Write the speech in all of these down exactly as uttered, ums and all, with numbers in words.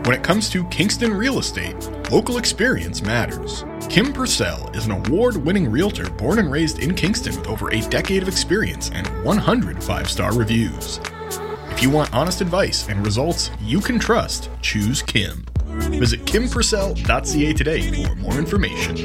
When it comes to Kingston real estate, local experience matters. Kim Purcell is an award-winning realtor born and raised in Kingston with over a decade of experience and one hundred five-star reviews. If you want honest advice and results you can trust, choose Kim. Visit kim purcell dot c a today for more information.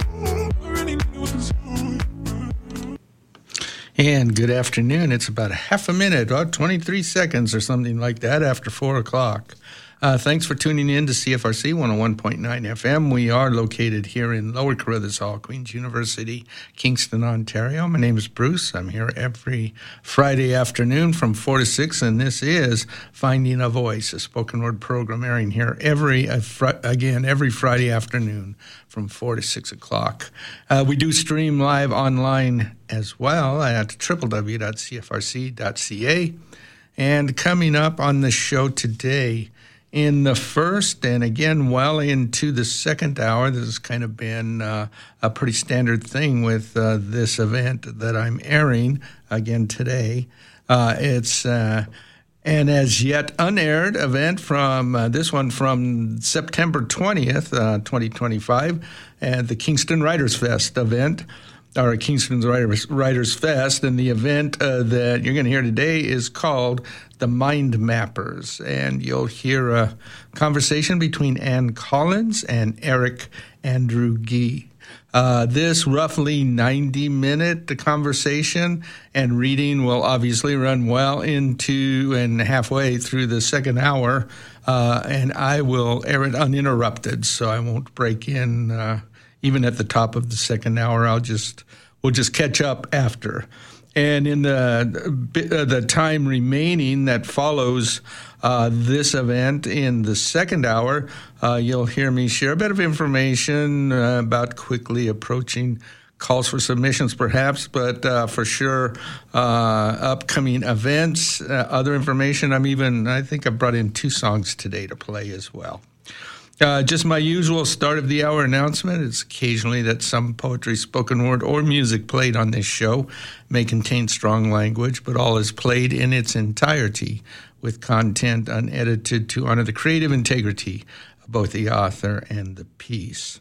And good afternoon. It's about a half a minute, about twenty-three seconds or something like that after four o'clock. Uh, thanks for tuning in to C F R C one oh one point nine F M. We are located here in Lower Carruthers Hall, Queen's University, Kingston, Ontario. My name is Bruce. I'm here every Friday afternoon from four to six, and this is Finding a Voice, a spoken word program airing here every, uh, fr- again, every Friday afternoon from four to six o'clock. Uh, we do stream live online as well at w w w dot c f r c dot c a. And coming up on the show today, in the first and again well into the second hour, this has kind of been uh, a pretty standard thing with uh, this event that I'm airing again today. Uh, it's uh, an as yet unaired event from uh, this one from September twentieth, uh, twenty twenty-five, and the Kingston Writers Fest event. Our Kingston's Writers, Writers Fest, and the event uh, that you're going to hear today is called the Mind Mappers, and you'll hear a conversation between Ann Collins and Eric Andrew Gee. Uh, this roughly ninety-minute conversation and reading will obviously run well into and halfway through the second hour, uh, and I will air it uninterrupted, so I won't break in uh, even at the top of the second hour. I'll just we'll just catch up after. And in the uh, the time remaining that follows uh, this event in the second hour, uh, you'll hear me share a bit of information uh, about quickly approaching calls for submissions, perhaps, but uh, for sure, uh, upcoming events, uh, other information. I'm even, I think I brought in two songs today to play as well. Uh, just my usual start of the hour announcement. It's occasionally that some poetry, spoken word, or music played on this show may contain strong language, but all is played in its entirety with content unedited to honor the creative integrity of both the author and the piece.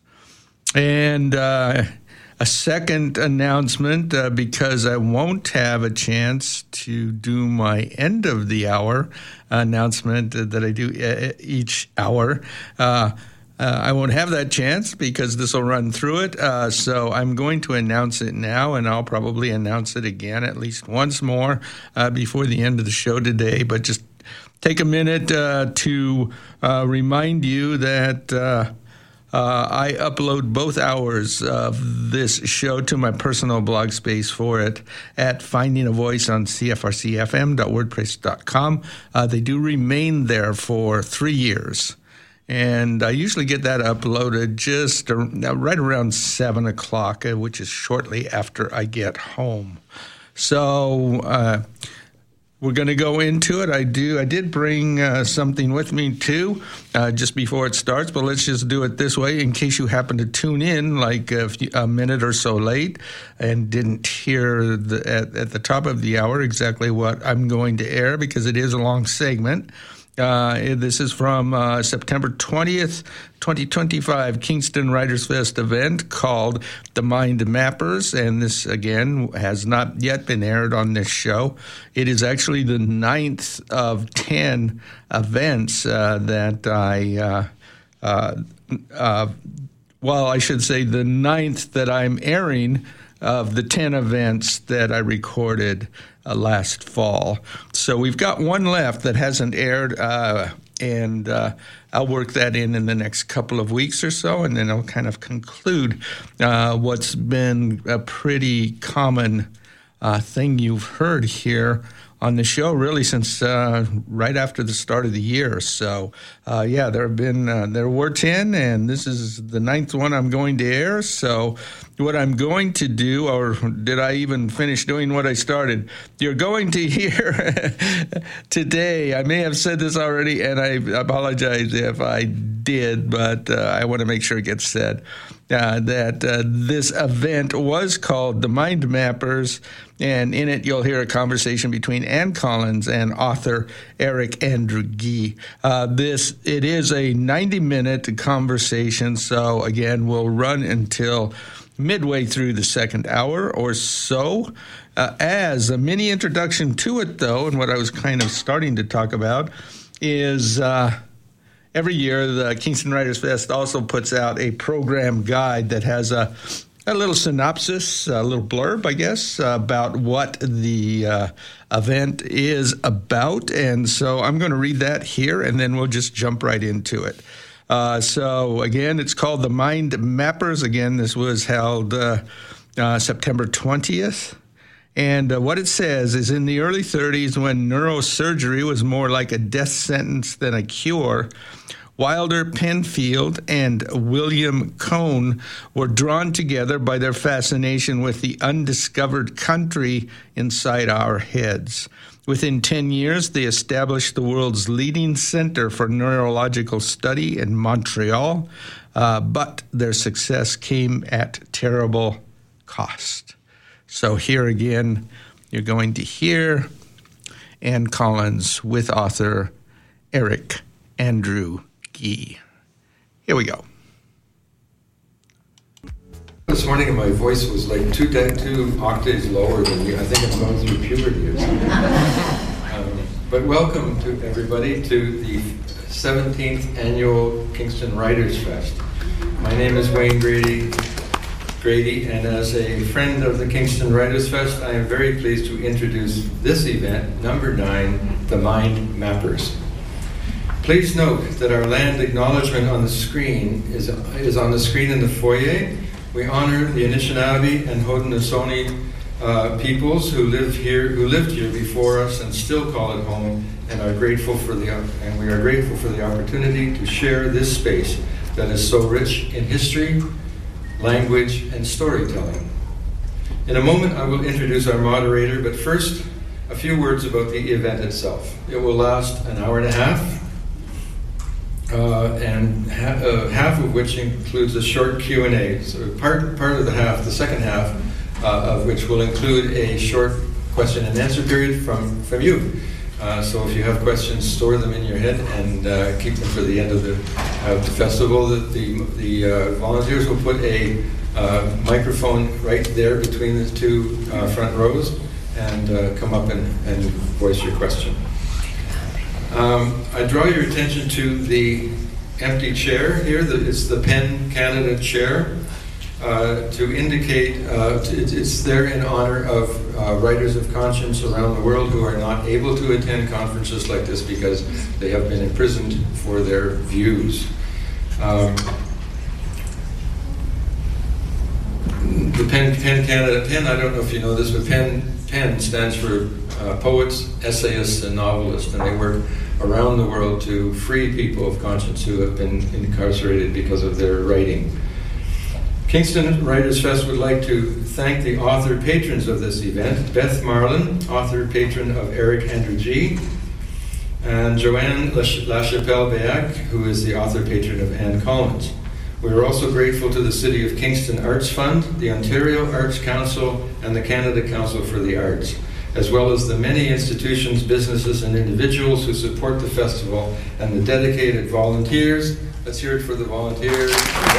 And uh, a second announcement, uh, because I won't have a chance to do my end of the hour announcement that I do each hour. Uh, uh, I won't have that chance because this will run through it. Uh, so I'm going to announce it now, and I'll probably announce it again at least once more uh, before the end of the show today. But just take a minute uh, to uh, remind you that Uh, Uh, I upload both hours of this show to my personal blog space for it at Finding a Voice on c f r c f m dot wordpress dot com. Uh, they do remain there for three years. And I usually get that uploaded just uh, right around seven o'clock, uh, which is shortly after I get home. So uh we're going to go into it. I do. I did bring uh, something with me, too, uh, just before it starts, but let's just do it this way in case you happen to tune in like a, few, a minute or so late and didn't hear the, at, at the top of the hour exactly what I'm going to air, because it is a long segment. Uh, this is from uh, September twentieth, twenty twenty-five Kingston Writers Fest event called The Mind Mappers, and this, again, has not yet been aired on this show. It is actually the ninth of ten events uh, that I, uh, uh, uh, well, I should say the ninth that I'm airing of the ten events that I recorded uh, last fall. So we've got one left that hasn't aired, uh, and uh, I'll work that in in the next couple of weeks or so, and then I'll kind of conclude uh, what's been a pretty common uh, thing you've heard here on the show, really, since uh, right after the start of the year. So, uh, yeah, there have been, uh, there were ten, and this is the ninth one I'm going to air. So what I'm going to do, or did I even finish doing what I started? You're going to hear today, I may have said this already, and I apologize if I did, but uh, I want to make sure it gets said, uh, that uh, this event was called the Mind Mappers, and in it you'll hear a conversation between Ann Collins and author Eric Andrew Gee. Uh, this, it is a ninety-minute conversation, so again, we'll run until midway through the second hour or so. Uh, as a mini introduction to it, though, and what I was kind of starting to talk about is uh, every year the Kingston Writers Fest also puts out a program guide that has a, a little synopsis, a little blurb, I guess, about what the uh, event is about. And so I'm going to read that here, and then we'll just jump right into it. Uh, so, again, it's called the Mind Mappers. Again, this was held uh, uh, September twentieth. And uh, what it says is, in the early thirties, when neurosurgery was more like a death sentence than a cure, Wilder Penfield and William Cone were drawn together by their fascination with the undiscovered country inside our heads. Within ten years, they established the world's leading center for neurological study in Montreal, uh, but their success came at terrible cost. So here again, you're going to hear Ann Collins with author Eric Andrew Gee. Here we go. This morning my voice was like two, two octaves lower than you. I think I'm going through puberty or something. um, but welcome to everybody to the seventeenth Annual Kingston Writers Fest. My name is Wayne Grady, Grady, and as a friend of the Kingston Writers Fest, I am very pleased to introduce this event, number nine, the Mind Mappers. Please note that our land acknowledgement on the screen is, is on the screen in the foyer. We honor the Anishinaabe and Haudenosaunee uh, peoples who live here, who lived here before us and still call it home, and are grateful for the and we are grateful for the opportunity to share this space that is so rich in history, language, and storytelling. In a moment, I will introduce our moderator, but first, a few words about the event itself. It will last an hour and a half. Uh, and ha- uh, half of which includes a short Q and A. So part part of the half, the second half, uh, of which will include a short question and answer period from, from you. Uh, so if you have questions, store them in your head and uh, keep them for the end of the, uh, the festival. The, the, the uh, volunteers will put a uh, microphone right there between the two uh, front rows and uh, come up and, and voice your question. Um, I draw your attention to the empty chair here. The, it's the PEN Canada chair uh, to indicate uh, it's, it's there in honor of uh, writers of conscience around the world who are not able to attend conferences like this because they have been imprisoned for their views. Um, the PEN, PEN Canada, PEN, I don't know if you know this, but PEN, PEN stands for uh, Poets, Essayists, and Novelists, and they work around the world to free people of conscience who have been incarcerated because of their writing. Kingston Writers Fest would like to thank the author patrons of this event, Beth Marlin, author patron of Eric Andrew Gee, and Joanne Lachapelle-Beac, who is the author patron of Ann Collins. We are also grateful to the City of Kingston Arts Fund, the Ontario Arts Council, and the Canada Council for the Arts, as well as the many institutions, businesses, and individuals who support the festival, and the dedicated volunteers. Let's hear it for the volunteers.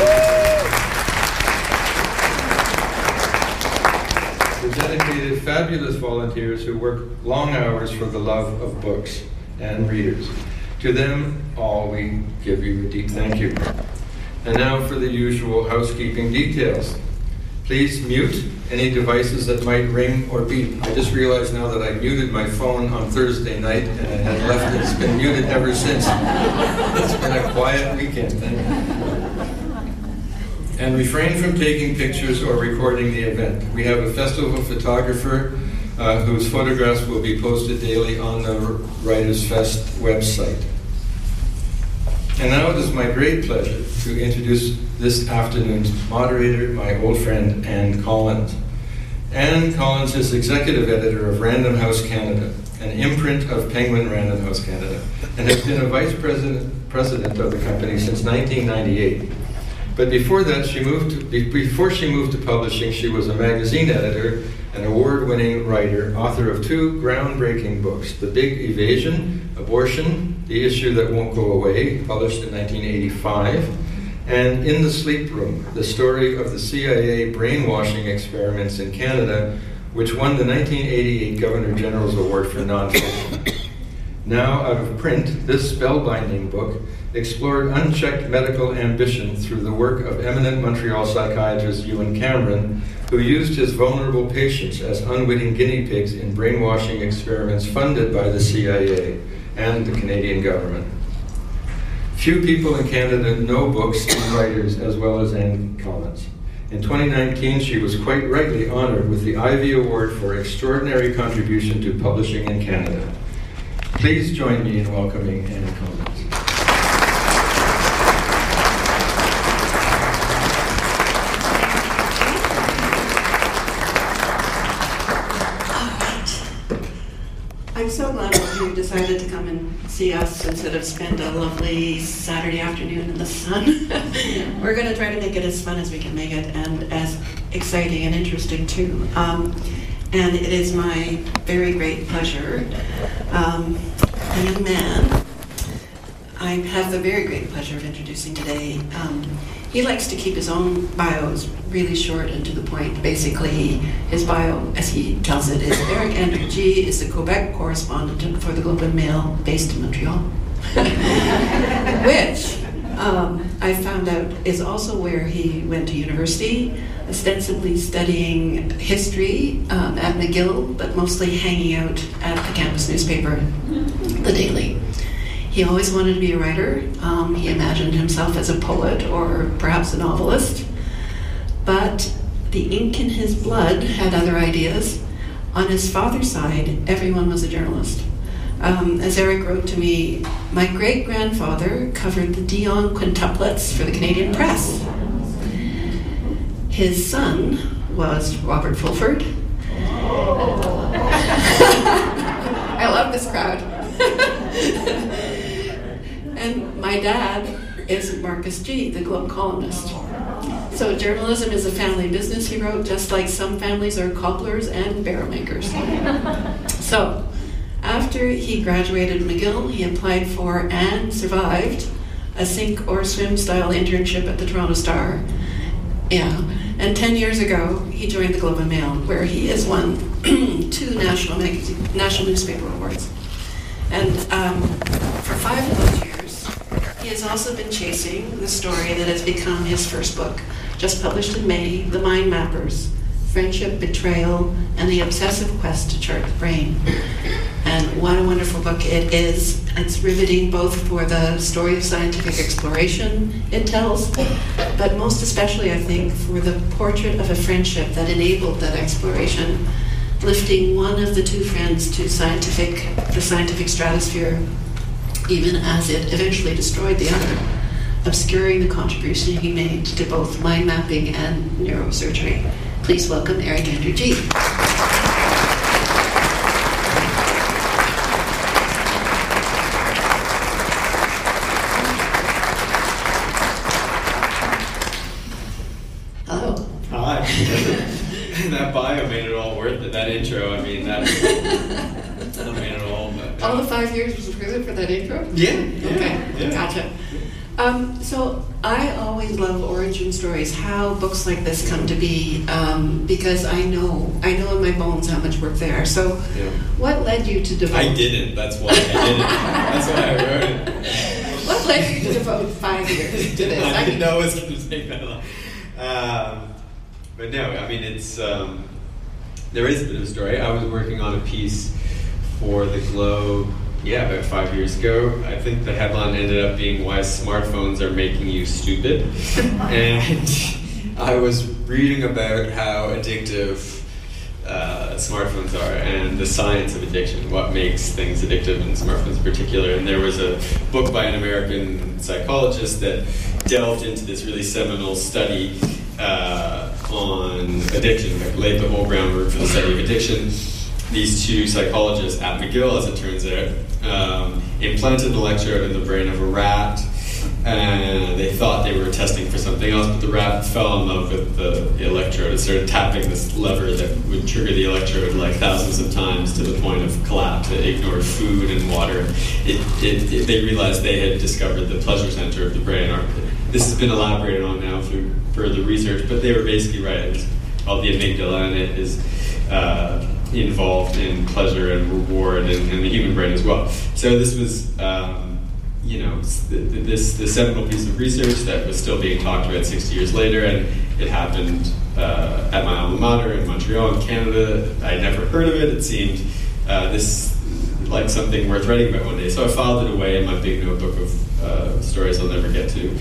The dedicated, fabulous volunteers who work long hours for the love of books and readers. To them all, we give you a deep thank you. And now for the usual housekeeping details. Please mute any devices that might ring or beep. I just realized now that I muted my phone on Thursday night and it had left it. It's been muted ever since. It's been a quiet weekend. And refrain from taking pictures or recording the event. We have a festival photographer uh, whose photographs will be posted daily on the Writers Fest website. And now it is my great pleasure to introduce this afternoon's moderator, my old friend, Ann Collins. Ann Collins is executive editor of Random House Canada an imprint of Penguin Random House Canada, and has been a vice president, president of the company since nineteen ninety-eight. But before that, she moved to, before she moved to publishing, she was a magazine editor, an award-winning writer, author of two groundbreaking books, The Big Evasion, Abortion, The Issue That Won't Go Away, published in nineteen eighty-five, and In the Sleep Room, the story of the C I A brainwashing experiments in Canada, which won the nineteen eighty-eight Governor General's Award for Nonfiction. Now out of print, this spellbinding book explored unchecked medical ambition through the work of eminent Montreal psychiatrist Ewan Cameron, who used his vulnerable patients as unwitting guinea pigs in brainwashing experiments funded by the C I A and the Canadian government. Few people in Canada know books and writers as well as Anne Collins. In twenty nineteen, she was quite rightly honored with the Ivy Award for Extraordinary Contribution to Publishing in Canada. Please join me in welcoming Anne Collins. I'm so glad that you decided to come and see us instead of spend a lovely Saturday afternoon in the sun. We're going to try to make it as fun as we can make it and as exciting and interesting too. Um, and it is my very great pleasure. Um, a young man I have the very great pleasure of introducing today. Um, he likes to keep his own bios really short and to the point. Basically, his bio, as he tells it, is Eric Andrew G. is the Quebec correspondent for the Globe and Mail based in Montreal, which um, I found out is also where he went to university, ostensibly studying history um, at McGill, but mostly hanging out at the campus newspaper, The Daily. He always wanted to be a writer. Um, he imagined himself as a poet or perhaps a novelist. But the ink in his blood had other ideas. On his father's side, everyone was a journalist. Um, as Eric wrote to me, my great-grandfather covered the Dion quintuplets for the Canadian Press. His son was Robert Fulford. I love this crowd. And my dad is Marcus G., the Globe columnist. So journalism is a family business, he wrote, just like some families are cobblers and barrel makers. So after he graduated McGill, he applied for and survived a sink or swim style internship at the Toronto Star. Yeah, and ten years ago, he joined the Globe and Mail, where he has won two national magazine, national newspaper awards. And um, for five of those years, he has also been chasing the story that has become his first book, just published in May, The Mind Mappers, Friendship, Betrayal, and the Obsessive Quest to Chart the Brain. And what a wonderful book it is. It's riveting both for the story of scientific exploration it tells, but most especially, I think, for the portrait of a friendship that enabled that exploration, lifting one of the two friends to scientific, the scientific stratosphere, even as it eventually destroyed the other, obscuring the contribution he made to both mind mapping and neurosurgery. Please welcome Eric Andrew G. Hello. Hi. That bio made it all worth it, that intro. I mean, that, that made it all. But, all the five years was worth it for that intro? Yeah. yeah okay, yeah. Gotcha. Um, so I always love origin stories, how books like this come to be, um, because I know I know in my bones how much work they are. So yeah. What led you to devote... I didn't, that's why I didn't. That's why I wrote it. What led you to devote five years to this? I didn't know it was going to take that long. Um, but no, I mean, it's... Um, there is a bit of a story. I was working on a piece for the Globe, yeah, about five years ago. I think the headline ended up being Why Smartphones Are Making You Stupid. And I was reading about how addictive uh, smartphones are and the science of addiction, what makes things addictive in smartphones in particular. And there was a book by an American psychologist that delved into this really seminal study uh, on addiction, that laid the whole groundwork for the study of addiction. these two psychologists at McGill, as it turns out, um, implanted an electrode in the brain of a rat, and they thought they were testing for something else, but the rat fell in love with the electrode and started tapping this lever that would trigger the electrode like thousands of times to the point of collapse. It ignored food and water. It, it, it, they realized they had discovered the pleasure center of the brain. Or, this has been elaborated on now through further research, but they were basically right. It's called the amygdala, and it is uh, involved in pleasure and reward in, in the human brain as well. So this was... Um, you know, this the seminal piece of research that was still being talked about sixty years later, and it happened uh, at my alma mater in Montreal, in Canada. I'd never heard of it. It seemed uh, this like something worth writing about one day. So I filed it away in my big notebook of uh, stories I'll never get to.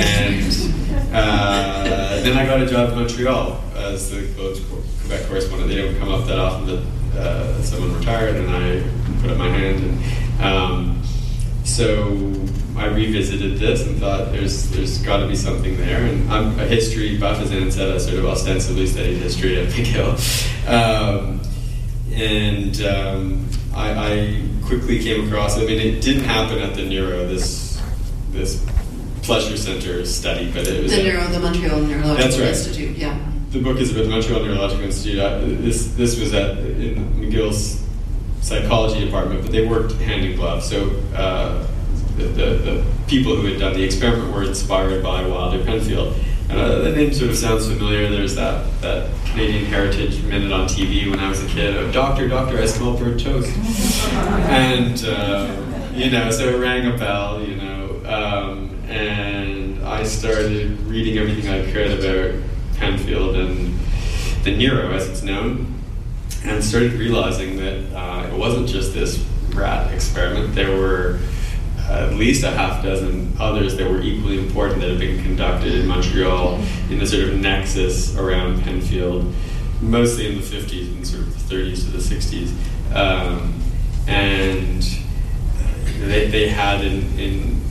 And uh, then I got a job in Montreal as the Globe's Quebec correspondent. They don't come up that often, but uh, someone retired, and I put up my hand. And, um, So I revisited this and thought there's there's got to be something there. And I'm a history buff, as Anne said. I sort of ostensibly studied history at McGill. Um, and um, I, I quickly came across, I mean, it didn't happen at the Neuro, this this pleasure center study, but it was... The Neuro, the Montreal Neurological that's right. Institute, yeah. The book is about the Montreal Neurological Institute. I, this, this was at in McGill's psychology department, but they worked hand in glove. So uh, the, the, the people who had done the experiment were inspired by Wilder Penfield. And uh, the name sort of sounds familiar. There's that, that Canadian Heritage minute on T V when I was a kid of, Doctor, Doctor, I smell burnt toast. And, uh, you know, so it rang a bell, you know. Um, and I started reading everything I could about Penfield and the Neuro, as it's known, and started realizing that uh, it wasn't just this rat experiment. There were uh, at least a half dozen others that were equally important that had been conducted in Montreal in the sort of nexus around Penfield, mostly in the fifties and sort of the thirties to the sixties. Um, and they, they had in, in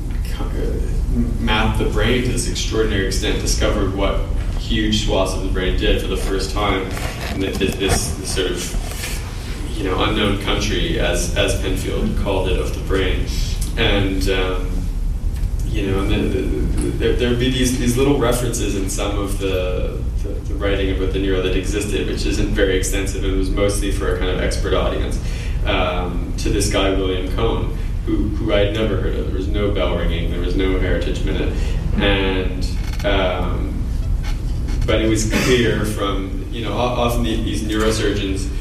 uh, mapped the brain to this extraordinary extent, discovered what huge swaths of the brain did for the first time in this, this, this sort of, you know, unknown country, as as Penfield called it, of the brain. And um, you know, and then the, the, there there would be these these little references in some of the, the the writing about the Neuro that existed, which isn't very extensive and was mostly for a kind of expert audience, um, to this guy William Cohn, who who I'd never heard of. There was no bell ringing, there was no Heritage Minute, and um, but it was clear from, you know, often these neurosurgeons,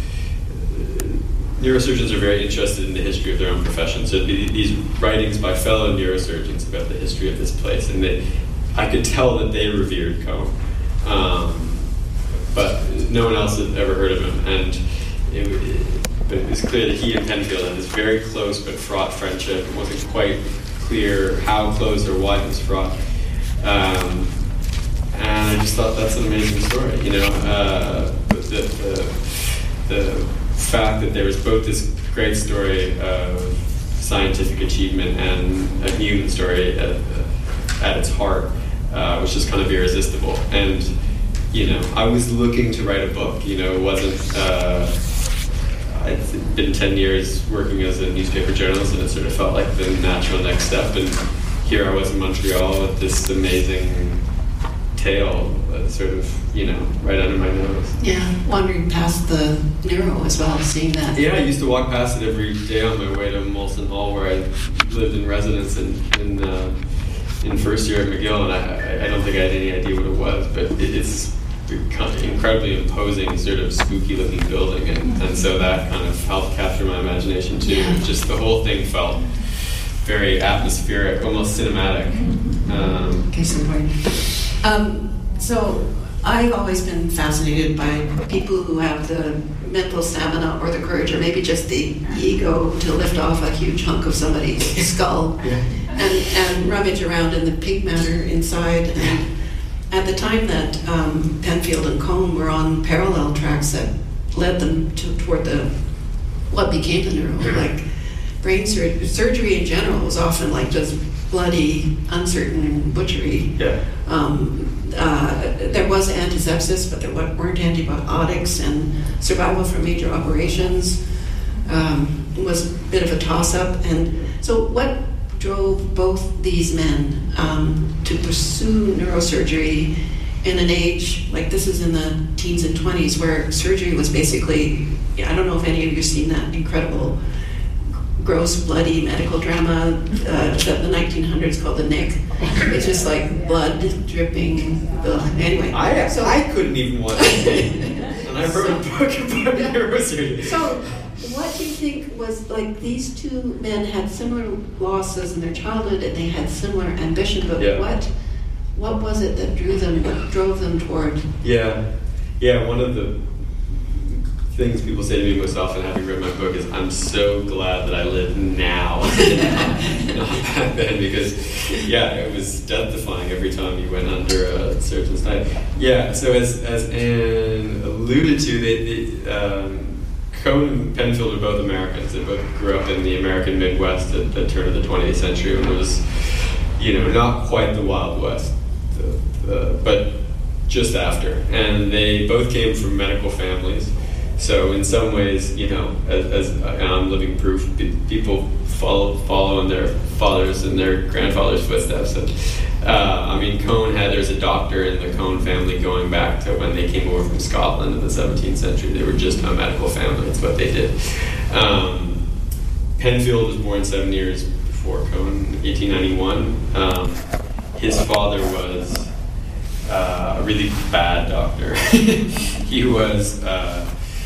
neurosurgeons are very interested in the history of their own profession. So these writings by fellow neurosurgeons about the history of this place, and they, I could tell that they revered Cohn, um, but no one else had ever heard of him. And it, it, but it was clear that he and Penfield had this very close but fraught friendship. It wasn't quite clear how close or why it was fraught. Um, And I just thought that's an amazing story, you know. Uh, the, the, the fact that there was both this great story of scientific achievement and a human story at, at its heart, uh, was just kind of irresistible. And, you know, I was looking to write a book, you know, it wasn't... Uh, I'd been ten years working as a newspaper journalist, and it sort of felt like the natural next step. And here I was in Montreal with this amazing tale, uh, sort of, you know, right under my nose. Yeah, wandering past the Neuro as well, seeing that. Yeah, I used to walk past it every day on my way to Molson Hall, where I lived in residence in in, uh, in first year at McGill, and I, I don't think I had any idea what it was, but it, it's an incredibly imposing, sort of spooky-looking building, and, and so that kind of helped capture my imagination too. Yeah. Just the whole thing felt very atmospheric, almost cinematic. Um, Case in point. Um, so I've always been fascinated by people who have the mental stamina or the courage, or maybe just the ego, to lift off a huge hunk of somebody's skull, yeah. and, and rummage around in the pig matter inside. And at the time that um, Penfield and Cohn were on parallel tracks that led them to, toward the what became the Neuro, like brain sur- surgery in general was often like just bloody, uncertain butchery. Yeah. Um, uh, there was antisepsis, but there weren't antibiotics, and survival from major operations um, was a bit of a toss-up. And so what drove both these men um, to pursue neurosurgery in an age, like this is in the teens and twenties, where surgery was basically, I don't know if any of you have seen that incredible gross, bloody medical drama uh, that the nineteen hundreds called the Nick. It's just like blood dripping. Ugh. Anyway, I so I couldn't even watch it, and I wrote a book about neurosurgery. So, what do you think was like these two men had similar losses in their childhood, and they had similar ambition, but Yeah. what what was it that drew them, what drove them toward? Yeah, yeah. One of the things people say to me most often, having read my book, is I'm so glad that I live now, not back then, because yeah, it was death-defying every time you went under a surgeon's knife. Yeah. So as as Anne alluded to, they, they um, Cone and Penfield are both Americans. They both grew up in the American Midwest at the turn of the twentieth century, when it was, you know, not quite the Wild West, the, the, but just after. And they both came from medical families. So in some ways, you know, as, as and I'm living proof, people follow follow in their fathers and their grandfathers' footsteps. And, uh, I mean, Cone had, there's a doctor in the Cone family going back to when they came over from Scotland in the seventeenth century. They were just a medical family. That's what they did. Um, Penfield was born seven years before Cone, eighteen ninety-one. Um, his father was uh, a really bad doctor. He was uh,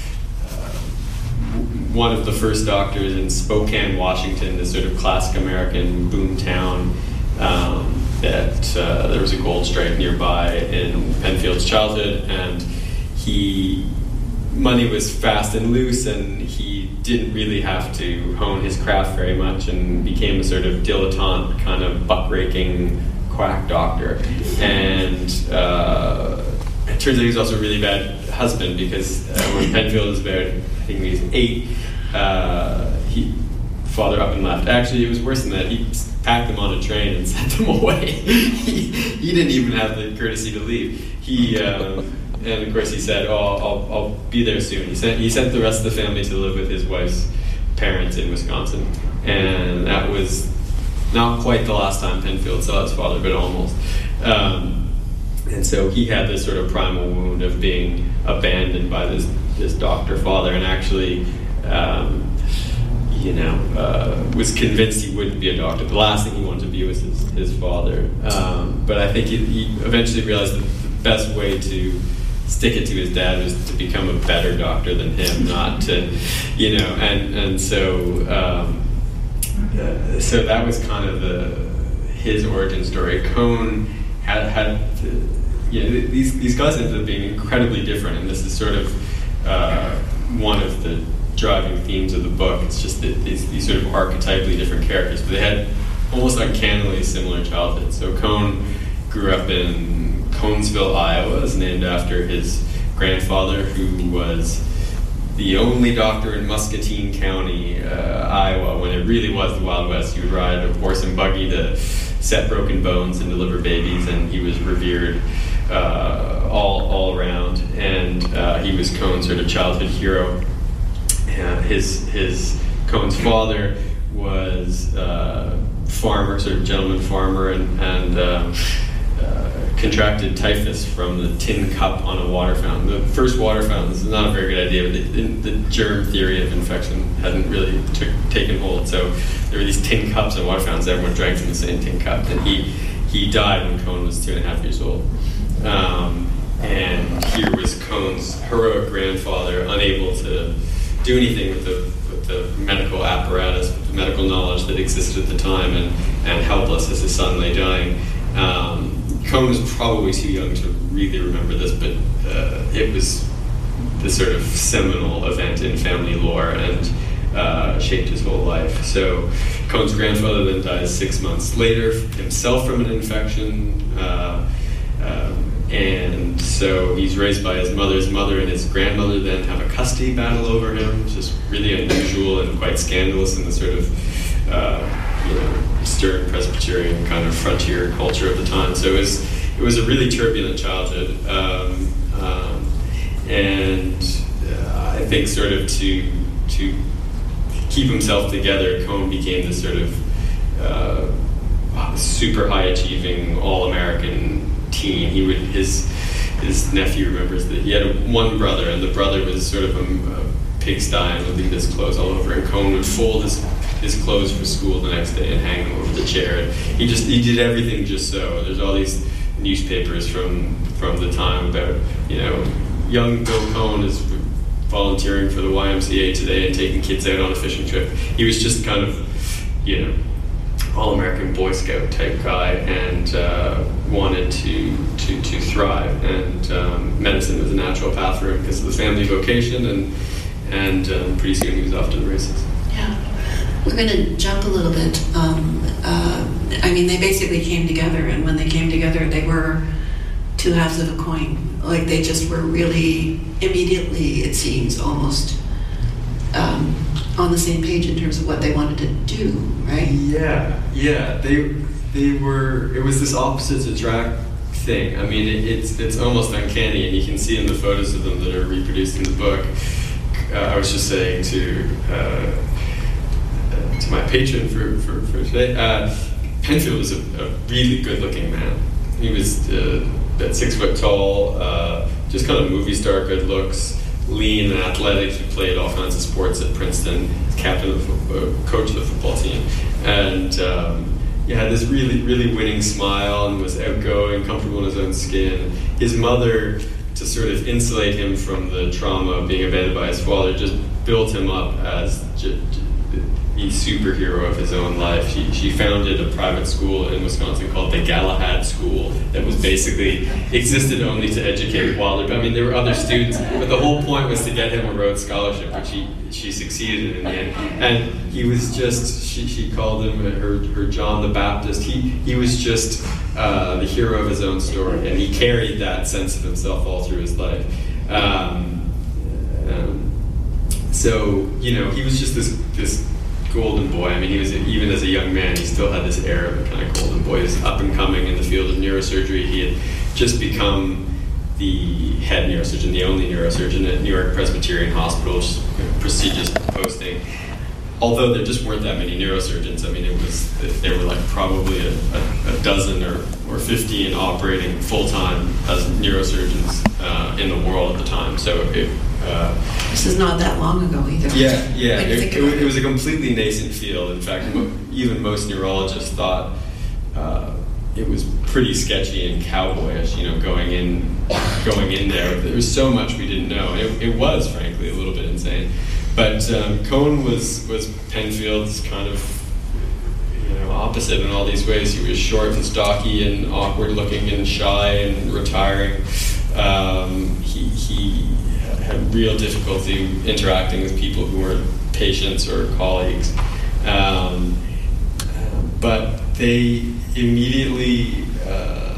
one of the first doctors in Spokane, Washington, this sort of classic American boom town. Um, that uh, there was a gold strike nearby in Penfield's childhood, and he money was fast and loose, and he didn't really have to hone his craft very much, and became a sort of dilettante, kind of buck-raking quack doctor. And uh, it turns out he was also a really bad husband, because uh, when Penfield was about, I think he was eight, uh, he father up and left. Actually, it was worse than that. He packed them on a train and sent them away. he, he didn't even have the courtesy to leave. He um, and of course he said, "Oh, I'll, I'll be there soon." He sent he sent the rest of the family to live with his wife's parents in Wisconsin, and that was not quite the last time Penfield saw his father, but almost. Um, and so he had this sort of primal wound of being abandoned by this this doctor father, and actually. Um, you know, uh, was convinced he wouldn't be a doctor. The last thing he wanted to be was his, his father. Um, but I think he, he eventually realized that the best way to stick it to his dad was to become a better doctor than him, not to, you know, and, and so, um, uh, so that was kind of the, his origin story. Cone had, had to, you know, these, these guys ended up being incredibly different, and this is sort of uh, one of the driving themes of the book. It's just that these, these sort of archetypally different characters, but they had almost uncannily similar childhoods. So Cone grew up in Conesville, Iowa, is named after his grandfather, who was the only doctor in Muscatine County, uh, Iowa, when it really was the Wild West. He would ride a horse and buggy to set broken bones and deliver babies, and he was revered uh, all all around. And uh, he was Cone's sort of childhood hero. Uh, his his Cone's father was uh, farmer, sort of gentleman farmer, and, and um, uh, contracted typhus from the tin cup on a water fountain. The first water fountain is not a very good idea, but the, the germ theory of infection hadn't really took, taken hold. So there were these tin cups and water fountains. Everyone drank from the same tin cup, and he he died when Cone was two and a half years old. Um, and here was Cone's heroic grandfather, unable to do anything with the with the medical apparatus, with the medical knowledge that existed at the time, and, and helpless as his son lay dying. Um, Cone was probably too young to really remember this, but uh, it was the sort of seminal event in family lore, and uh, shaped his whole life. So Cone's grandfather then dies six months later, himself from an infection. Uh, um, And so he's raised by his mother's mother, and his grandmother then have a custody battle over him, which is really unusual and quite scandalous in the sort of, uh, you know, stern Presbyterian kind of frontier culture of the time. So it was it was a really turbulent childhood, um, um, and uh, I think sort of to to keep himself together, Cone became this sort of uh, super high achieving, all American teen. He would his his nephew remembers that he had a, one brother, and the brother was sort of a, a pigsty and would leave his clothes all over, and Cone would fold his his clothes for school the next day and hang them over the chair. And he just he did everything just so. There's all these newspapers from from the time about, you know, young Bill Cone is volunteering for the Y M C A today and taking kids out on a fishing trip. He was just kind of, you know, all-American Boy Scout type guy, and uh, wanted to, to to thrive. And um, medicine was a natural path for him because of the family vocation, and and um, pretty soon he was off to the races. Yeah. We're going to jump a little bit. Um, uh, I mean, they basically came together, and when they came together, they were two halves of a coin. Like, they just were really, immediately, it seems, almost um, on the same page in terms of what they wanted to do, right? Yeah, yeah. They they were, it was this opposites attract thing. I mean, it, it's it's almost uncanny, and you can see in the photos of them that are reproduced in the book. Uh, I was just saying to uh, to my patron for, for, for today, uh, Penfield was a, a really good-looking man. He was uh, about six foot tall, uh, just kind of movie star good looks, lean and athletic. He played all kinds of sports at Princeton, captain of the, uh, coach of the football team, and um, he had this really, really winning smile and was outgoing, comfortable in his own skin. His mother, to sort of insulate him from the trauma of being abandoned by his father, just built him up as j- j- the superhero of his own life. She, she founded a private school in Wisconsin called the Galahad School that was basically existed only to educate Wilder. I mean, there were other students, but the whole point was to get him a Rhodes Scholarship, which he, she succeeded in the end. And he was just, she, she called him her, her John the Baptist. He, he was just uh, the hero of his own story, and he carried that sense of himself all through his life. Um, um, so, you know, he was just this this golden boy. I mean, he was, even as a young man, he still had this air of a kind of golden boy. He was up and coming in the field of neurosurgery. He had just become the head neurosurgeon, the only neurosurgeon at New York Presbyterian Hospital, which is a prestigious posting. Although there just weren't that many neurosurgeons. I mean, it was, there were like probably a, a, a dozen or, or fifteen operating full-time as neurosurgeons uh, in the world at the time. So it, Uh, this is not that long ago either. Yeah, yeah. It, it, it was a completely nascent field. In fact, mo- even most neurologists thought uh, it was pretty sketchy and cowboyish. You know, going in, going in there. There was so much we didn't know. It, it was, frankly, a little bit insane. But um, Cone was was Penfield's kind of, you know, opposite in all these ways. He was short and stocky and awkward-looking and shy and retiring. Um, he he. had real difficulty interacting with people who weren't patients or colleagues. Um, but they immediately uh,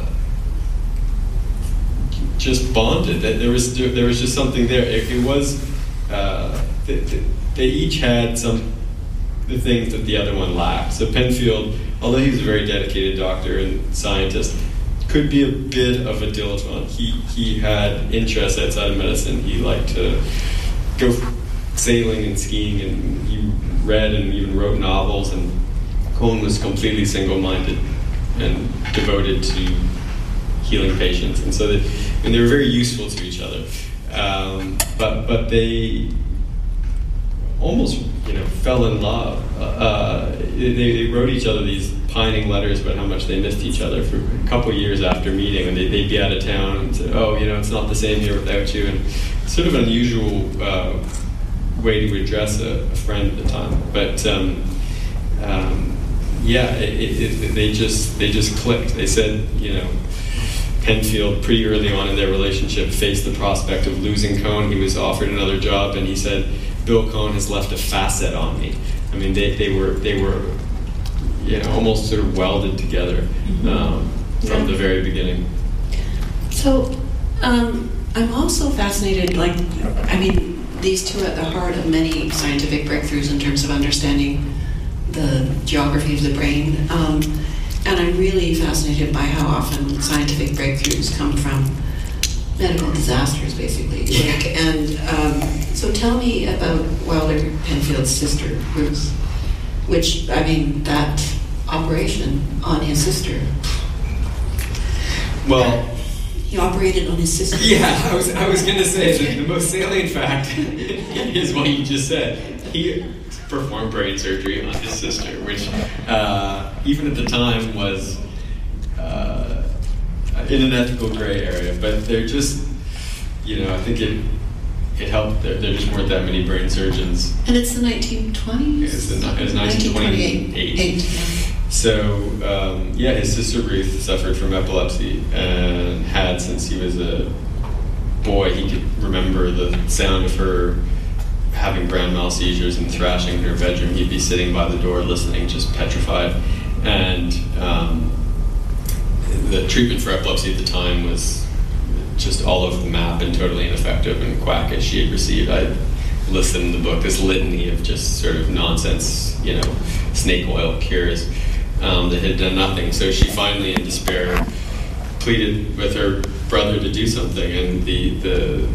just bonded. There was there was just something there. It, it was uh, they, they each had some the things that the other one lacked. So Penfield, although he was a very dedicated doctor and scientist, could be a bit of a dilettante. He he had interests outside of medicine. He liked to go sailing and skiing, and he read and even wrote novels. And Cone was completely single-minded and devoted to healing patients. And so, they, and they were very useful to each other. Um, but but they almost, you know, fell in love. Uh, they, they wrote each other these pining letters about how much they missed each other for a couple years after meeting, and they, they'd be out of town and say, oh, you know, it's not the same here without you. And it's sort of an unusual uh, way to address a, a friend at the time. But um, um, yeah, it, it, it, they just they just clicked. They said, you know, Penfield pretty early on in their relationship faced the prospect of losing Cone. He was offered another job, and he said, Bill Cone has left a facet on me. I mean, they, they were they were you know, almost sort of welded together um, from yeah. the very beginning. So, um, I'm also fascinated, like, I mean, these two at the heart of many scientific breakthroughs in terms of understanding the geography of the brain. Um, and I'm really fascinated by how often scientific breakthroughs come from medical disasters, basically. Like, and um, so tell me about Wilder Penfield's sister, Ruth, which, I mean, that operation on his sister. Well, he operated on his sister. Yeah, I was I was going to say that the most salient fact is what you just said. He performed brain surgery on his sister, which uh, even at the time was uh, in an ethical gray area. But they're just, you know, I think it it helped. There, there just weren't that many brain surgeons. And it's the nineteen twenties? It's, the, it's nineteen twenty-eight. Eight, yeah. So, um, yeah, his sister Ruth suffered from epilepsy and had since he was a boy. He could remember the sound of her having grand mal seizures and thrashing in her bedroom. He'd be sitting by the door listening, just petrified. And um, the treatment for epilepsy at the time was just all over the map and totally ineffective and quackish. She had received, I listed in the book, this litany of just sort of nonsense, you know, snake oil cures. Um, that had done nothing. So she finally, in despair, pleaded with her brother to do something, and the the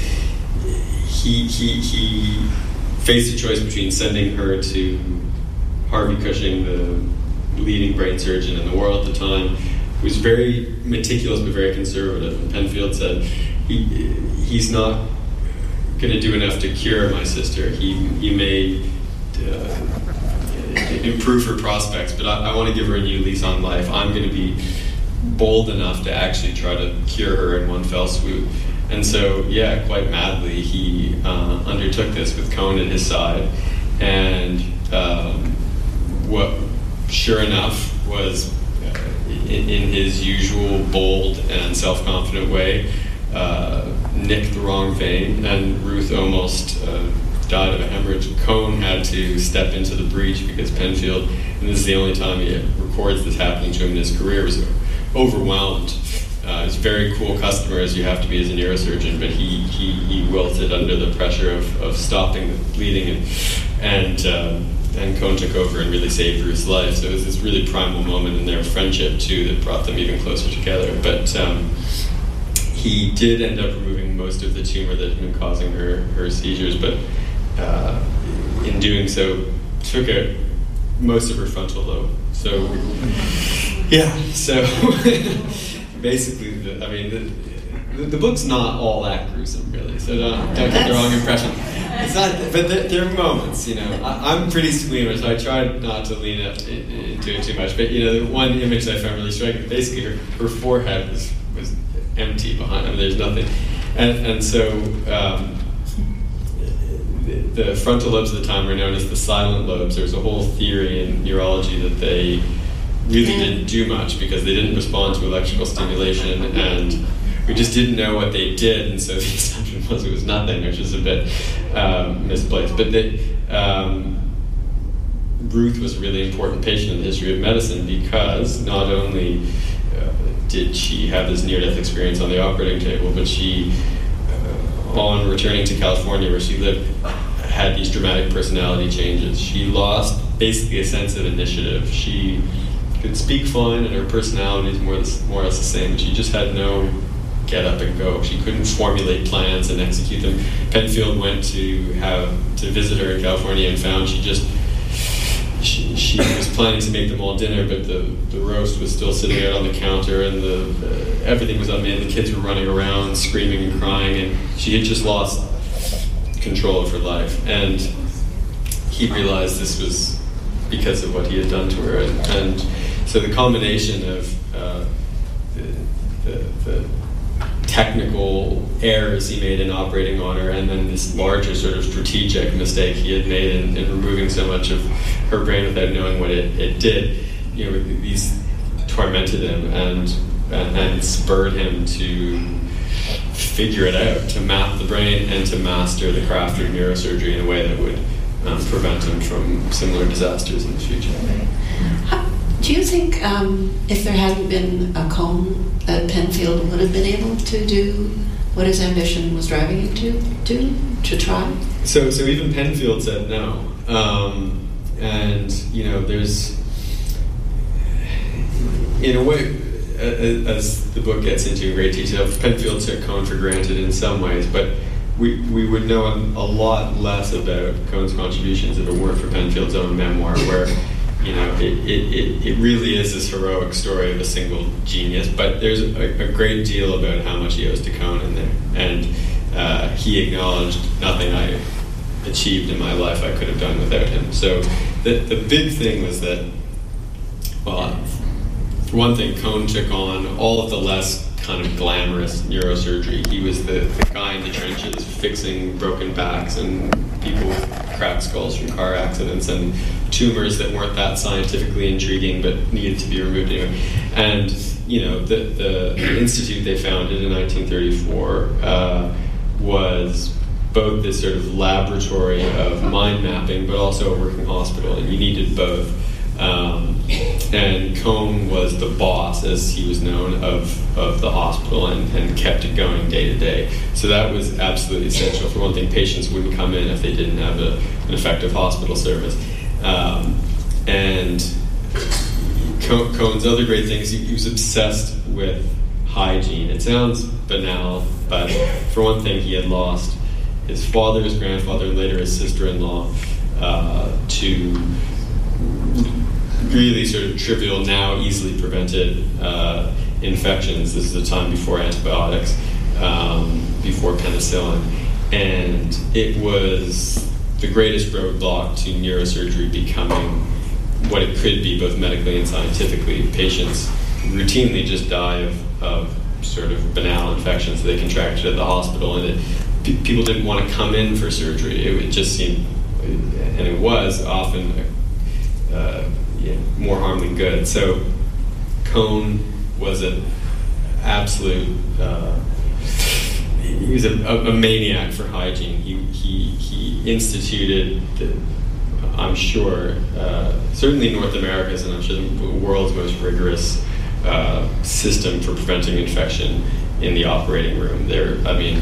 he he he faced a choice between sending her to Harvey Cushing, the leading brain surgeon in the world at the time, who was very meticulous but very conservative. And Penfield said, he he's not going to do enough to cure my sister. He he may Uh, improve her prospects, but I, I want to give her a new lease on life. I'm going to be bold enough to actually try to cure her in one fell swoop. And so, yeah, quite madly, he uh, undertook this with Cohn at his side. And um, what, sure enough, was uh, in, in his usual bold and self-confident way, uh, nicked the wrong vein, and Ruth almost uh, died of a hemorrhage. Cohn had to step into the breach because Penfield, and this is the only time he records this happening to him in his career, was overwhelmed. Uh, he's a very cool customer, as you have to be as a neurosurgeon, but he he, he wilted under the pressure of, of stopping the bleeding, and and, um, and Cohn took over and really saved Ruth's life. So it was this really primal moment in their friendship, too, that brought them even closer together. But um, he did end up removing most of the tumor that had been causing her, her seizures, but Uh, in doing so, took out most of her frontal lobe. So, yeah. So, basically, the, I mean, the, the, the book's not all that gruesome, really. So don't, don't get the wrong impression. It's not, but there, there are moments. You know, I, I'm pretty squeamish. So I tried not to lean up into it too much. But you know, the one image I found really striking. Basically, her, her forehead was was empty behind. I mean, there's nothing, and and so. Um, The frontal lobes of the time were known as the silent lobes. There's a whole theory in neurology that they really yeah. didn't do much because they didn't respond to electrical stimulation, and we just didn't know what they did, and so the assumption was it was nothing, which is a bit um, misplaced. But they, um, Ruth was a really important patient in the history of medicine because not only uh, did she have this near-death experience on the operating table, but she, uh, on returning to California where she lived, had these dramatic personality changes. She lost basically a sense of initiative. She could speak fine, and her personality is more, more or less the same, but she just had no get up and go. She couldn't formulate plans and execute them. Penfield went to have to visit her in California and found she just she, she was planning to make them all dinner, but the, the roast was still sitting out on the counter, and the uh, everything was unmade. The kids were running around screaming and crying, and she had just lost control of her life. And he realized this was because of what he had done to her, and, and so the combination of uh, the, the, the technical errors he made in operating on her, and then this larger sort of strategic mistake he had made in, in removing so much of her brain without knowing what it, it did, you know, these tormented him and, and and spurred him to figure it out, to map the brain and to master the craft of neurosurgery in a way that would um, prevent him from similar disasters in the future. How, do you think um, if there hadn't been a Cohn, that Penfield would have been able to do what his ambition was driving him to do, to try? So, so even Penfield said no. Um, and you know, there's, in a way, as the book gets into in great detail, Penfield took Cohn for granted in some ways, but we we would know a, a lot less about Cohn's contributions if it weren't for Penfield's own memoir, where, you know, it, it, it, it really is this heroic story of a single genius, but there's a, a great deal about how much he owes to Cohn in there. And uh, he acknowledged nothing I achieved in my life I could have done without him. So the, the big thing was that, well, for one thing, Cohn took on all of the less kind of glamorous neurosurgery. He was the, the guy in the trenches fixing broken backs and people with cracked skulls from car accidents and tumors that weren't that scientifically intriguing but needed to be removed anyway. And, you know, the, the, the institute they founded in nineteen thirty-four uh, was both this sort of laboratory of mind mapping but also a working hospital, and you needed both. Um, and Cohn was the boss, as he was known, of, of the hospital and, and kept it going day to day. So that was absolutely essential. For one thing, patients wouldn't come in if they didn't have a, an effective hospital service. Um, and Cohn's other great things, he, he was obsessed with hygiene. It sounds banal, but for one thing, he had lost his father, his grandfather, and later his sister-in-law uh, to really sort of trivial, now easily prevented uh, infections. This is the time before antibiotics, um, before penicillin. And it was the greatest roadblock to neurosurgery becoming what it could be, both medically and scientifically. Patients routinely just die of, of sort of banal infections that they contracted at the hospital, and it, p- people didn't want to come in for surgery. It, it just seemed, and it was often uh, yeah, more harm than good. So Cohn was an absolute, uh, he was a, a, a maniac for hygiene. He, he, he instituted, the, I'm sure, uh, certainly North America's and I'm sure the world's most rigorous uh, system for preventing infection in the operating room. There, I mean,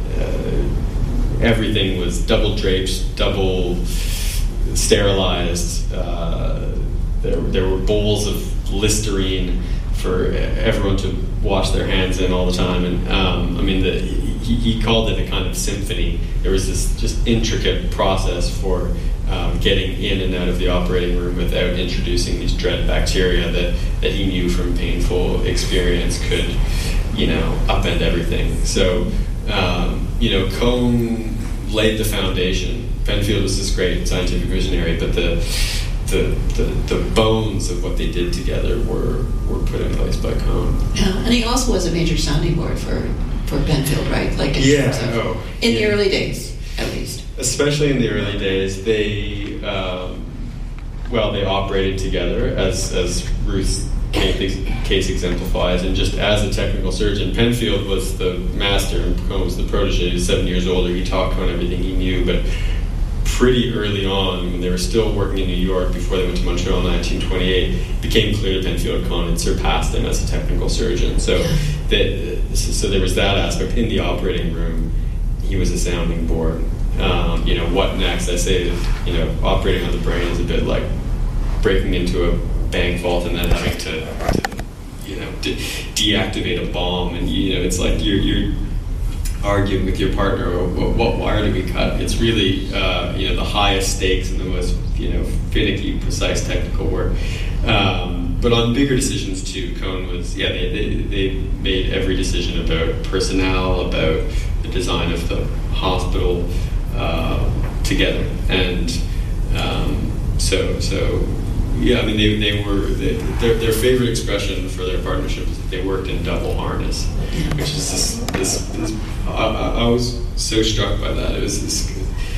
uh, everything was double draped, double sterilized. Uh, there, there were bowls of Listerine for everyone to wash their hands in all the time, and um, I mean, the, he, he called it a kind of symphony. There was this just intricate process for um, getting in and out of the operating room without introducing these dread bacteria that, that he knew from painful experience could, you know, upend everything. So, um, you know, Cohn laid the foundation. Penfield was this great scientific visionary, but the The, the, the bones of what they did together were, were put in place by Cohn. Yeah, and he also was a major sounding board for, for Penfield, right? Like in yeah, terms of, oh, in yeah. the early days, at least. Especially in the early days, they um, well, they operated together, as as Ruth's case, case exemplifies, and just as a technical surgeon, Penfield was the master and Cohn was the protege. He was seven years older. He taught Cohn everything he knew, but pretty early on, when they were still working in New York before they went to Montreal in nineteen twenty-eight, it became clear to Penfield Cohn had surpassed him as a technical surgeon. So, that, so there was that aspect. In the operating room, he was a sounding board. Um, you know, what next? I say, you know, operating on the brain is a bit like breaking into a bank vault and then having to, to you know, de- deactivate a bomb. And, you know, it's like you're, you're arguing with your partner, what, what wire do we cut? It's really, uh, you know, the highest stakes and the most, you know, finicky, precise technical work. Um, but on bigger decisions too, Cohn was, yeah, they, they, they made every decision about personnel, about the design of the hospital uh, together. And um, so, so yeah, I mean, they, they were, they, their, their favorite expression for their partnership was that they worked in double harness, which is this, this, this I, I was so struck by that. It was this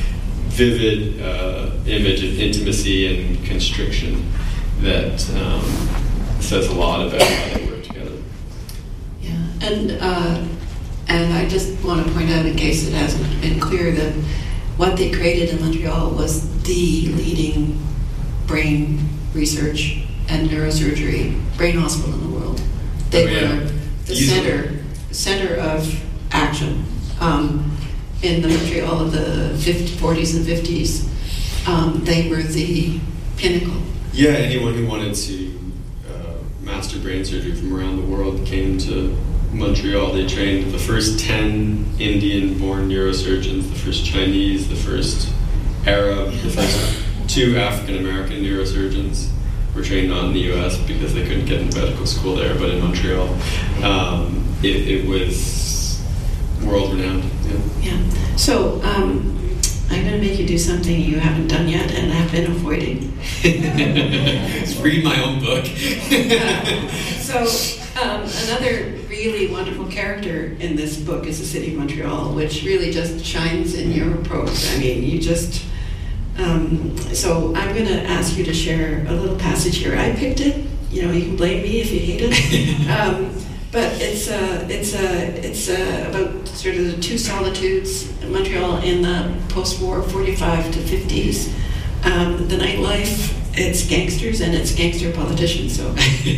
vivid uh, image of intimacy and constriction that um, says a lot about how they work together. Yeah, and uh, and I just want to point out, in case it hasn't been clear, that what they created in Montreal was the leading brain research and neurosurgery brain hospital in the world. They oh, yeah. were the Easily. center center of action um, in the Montreal of the fifties, forties and fifties. Um, they were the pinnacle. Yeah, anyone who wanted to uh, master brain surgery from around the world came to Montreal. They trained the first ten Indian-born neurosurgeons, the first Chinese, the first Arab, the first two African-American neurosurgeons were trained on in the U S because they couldn't get into medical school there, but in Montreal, um, it, it was world-renowned. Yeah. Yeah. So um, I'm going to make you do something you haven't done yet and have been avoiding. Just read my own book. uh, so um, another really wonderful character in this book is the city of Montreal, which really just shines in your prose. I mean, you just... Um, so I'm going to ask you to share a little passage here. I picked it. You know, you can blame me if you hate it. um, but it's uh, it's uh, it's uh, about sort of the two solitudes in Montreal in the post-war forty-five to fifties. Um, the nightlife, it's gangsters and it's gangster politicians. So,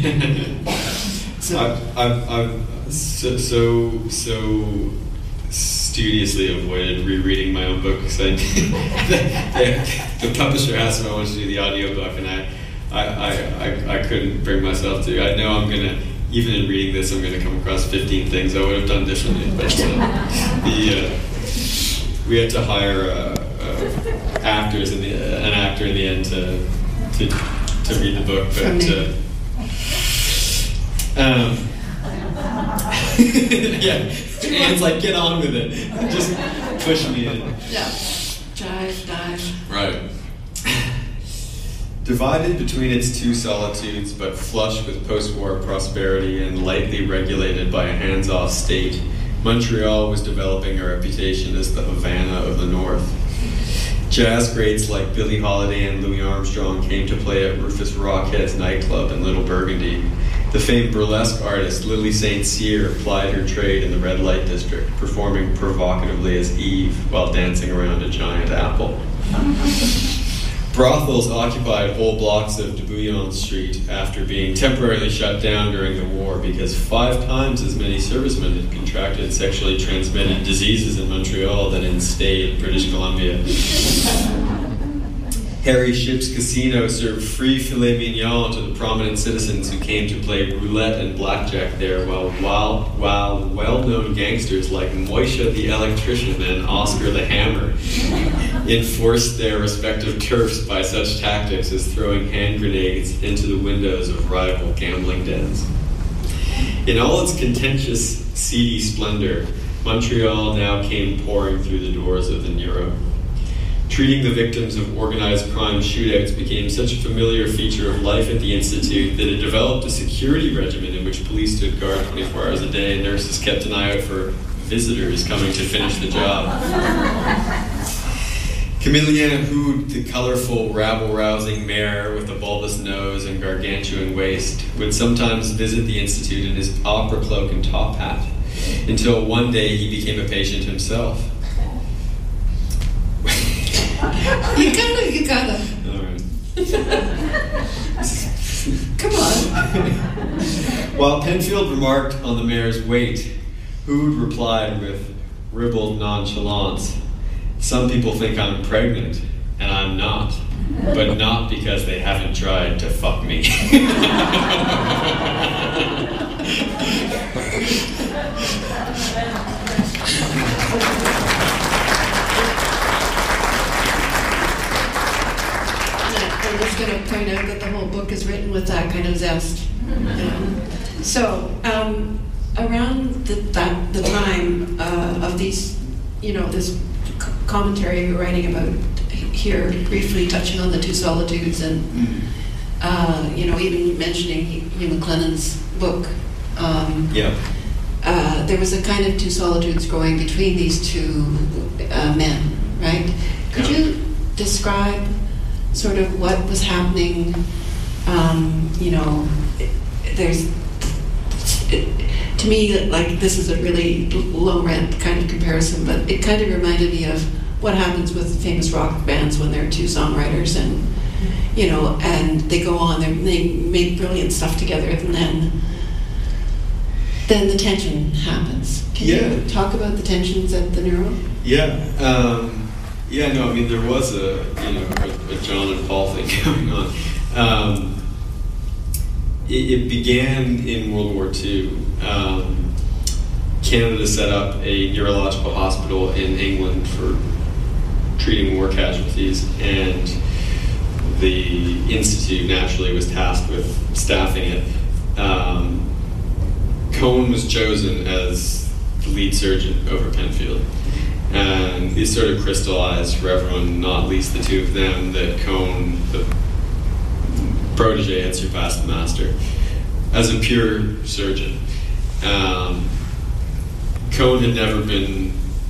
so I've, I've, I've so so. so studiously avoided rereading my own book because I the, the publisher asked if I wanted to do the audiobook, and I I, I, I I couldn't bring myself to. I know I'm gonna, even in reading this, I'm gonna come across fifteen things I would have done differently. But uh, the uh, we had to hire uh, uh, actors in the uh, an actor in the end to to to read the book, but. Uh, um, yeah, Anne's like, get on with it. Just push me in. Yeah, jive, dive. Right. Divided between its two solitudes, but flush with post-war prosperity and lightly regulated by a hands-off state, Montreal was developing a reputation as the Havana of the North. Jazz greats like Billie Holiday and Louis Armstrong came to play at Rufus Rockhead's nightclub in Little Burgundy. The famed burlesque artist Lily Saint Cyr plied her trade in the red light district, performing provocatively as Eve while dancing around a giant apple. Brothels occupied whole blocks of de Bouillon Street after being temporarily shut down during the war because five times as many servicemen had contracted sexually transmitted diseases in Montreal than in Stade, British Columbia. Harry Ship's casino served free filet mignon to the prominent citizens who came to play roulette and blackjack there, while, while, while well-known gangsters like Moisha the Electrician and Oscar the Hammer enforced their respective turfs by such tactics as throwing hand grenades into the windows of rival gambling dens. In all its contentious, seedy splendor, Montreal now came pouring through the doors of the Neuro. Treating the victims of organized crime shootouts became such a familiar feature of life at the Institute that it developed a security regimen in which police stood guard twenty-four hours a day and nurses kept an eye out for visitors coming to finish the job. Camillien Hood, the colorful, rabble-rousing mayor with a bulbous nose and gargantuan waist, would sometimes visit the Institute in his opera cloak and top hat, until one day he became a patient himself. You gotta, you gotta. All right. Come on. While Penfield remarked on the mayor's weight, Hood replied with ribald nonchalance, "Some people think I'm pregnant, and I'm not, but not because they haven't tried to fuck me." I'm just going to point out that the whole book is written with that kind of zest. Um, so, um, around the, that, the time uh, of these, you know, this c- commentary you're writing about here, briefly touching on the two solitudes and, uh, you know, even mentioning Hugh McLennan's book. Um, yeah. Uh, there was a kind of two solitudes growing between these two uh, men, right? Could Yeah. you describe sort of what was happening? Um, you know, it, there's, it, to me, like, this is a really low rent kind of comparison, but it kind of reminded me of what happens with famous rock bands when they're two songwriters and, you know, and they go on, they make brilliant stuff together, and then then the tension happens. Can Yeah. you talk about the tensions at the Neuro? Yeah. Um, Yeah, no, I mean, there was a, you know, a, a John and Paul thing going on. Um, it, it began in World War Two. Um, Canada set up a neurological hospital in England for treating war casualties, and the Institute naturally was tasked with staffing it. Um, Cone was chosen as the lead surgeon over Penfield. And it sort of crystallized for everyone, not least the two of them, that Cone, the protege, had surpassed the master as a pure surgeon. Um, Cone had never been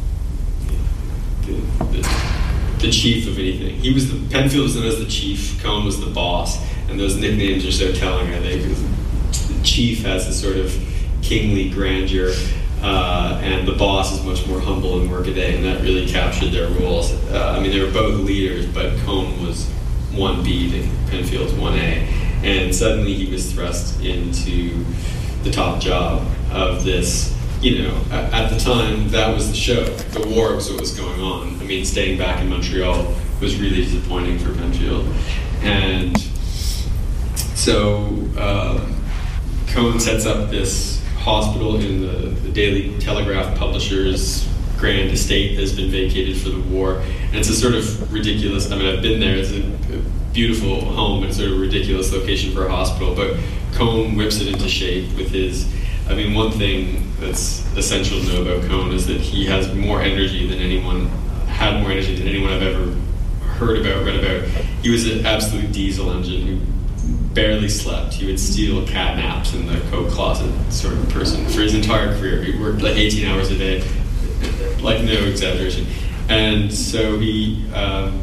the, the, the chief of anything. He was the Penfield was known as the chief. Cone was the boss, and those nicknames are so telling. I think the chief has this sort of kingly grandeur. Uh, and the boss is much more humble and workaday, and that really captured their roles. Uh, I mean, they were both leaders, but Cone was one B and Penfield's one A. And suddenly he was thrust into the top job of this, you know, at, at the time, that was the show. The war was what was going on. I mean, staying back in Montreal was really disappointing for Penfield. And so uh, Cone sets up this hospital in the, the Daily Telegraph publisher's grand estate that has been vacated for the war. And it's a sort of ridiculous, I mean, I've been there, it's a, a beautiful home, but it's sort of a ridiculous location for a hospital. But Cone whips it into shape with his, I mean, one thing that's essential to know about Cone is that he has more energy than anyone, had more energy than anyone I've ever heard about, read about. He was an absolute diesel engine who barely slept. He would steal cat naps in the coat closet, sort of person, for his entire career. He worked like eighteen hours a day, like no exaggeration. And so he um,